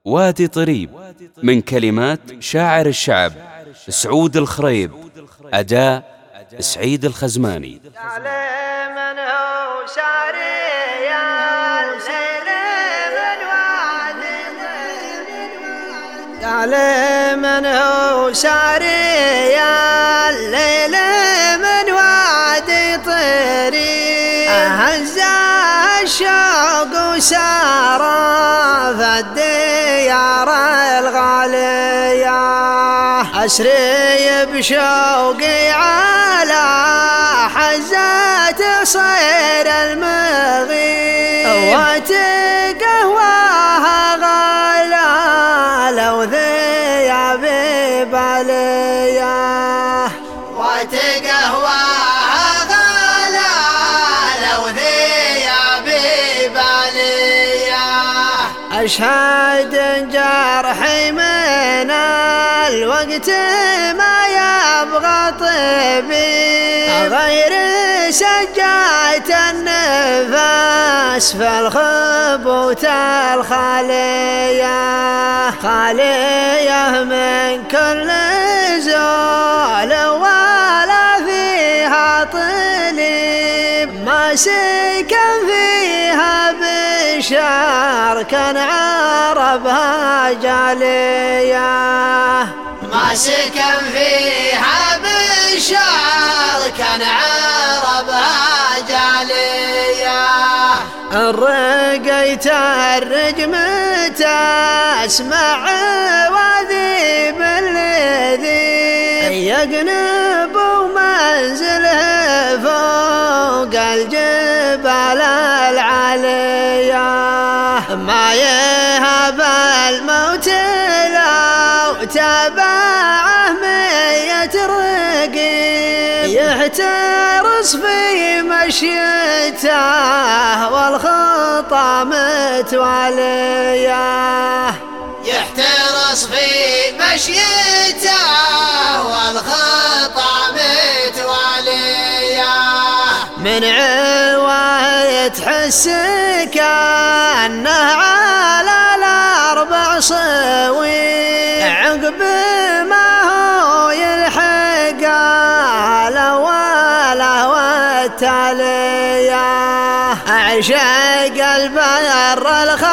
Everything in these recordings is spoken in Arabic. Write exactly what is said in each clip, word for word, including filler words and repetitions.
وادي طريب من كلمات شاعر الشعب سعود الخريب، أداء سعيد الخزماني. من هو شاري الليل من هو شاري الليل من وادي طريب، هز الشوق وسار في الديار الغالية، أسري بشوقي على حزة صير المغيب، وتقهواها غلا لو ذيابي بالية، وتقهواها غلا لو ذيابي بالية، أشهد جرحي من الوقت ما يبغى طبيب، غير سجاة النفس في الخبوت الخالية، خالية من كل زول ولا فيها طليب، ما سكن فيها بشار كان عربها جالية، ما سكن فيها بشار كان عربها جالية، الرقيت الرجم تسمع وذيب الذي يقنب منزله فوق الجبال العالية، ما يهب الموت لو تبعه مية رقيب، يحترس في مشيته والخطى متوالية، يحترس في مشيته والخطى متوالية، من عواه تحس كأنه على الأربع صوي، عقب ما هو يلحق الأولى والتالية، أعشق البر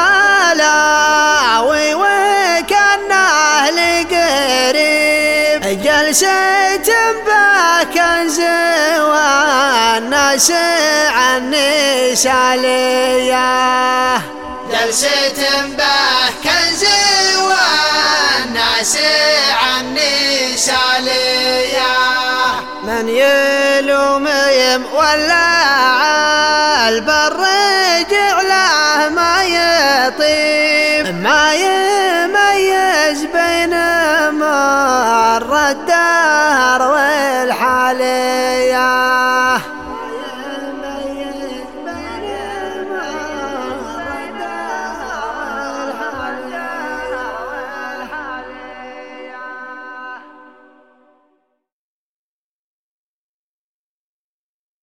الخلاوي وكأنه لقريب، جلسة به كنز والناس عني سالية، جلسة به كنز والناس عني سالية، من يلوم يولع البر جعله ما يطيب، ما يميز بين مر الدهر والحالي،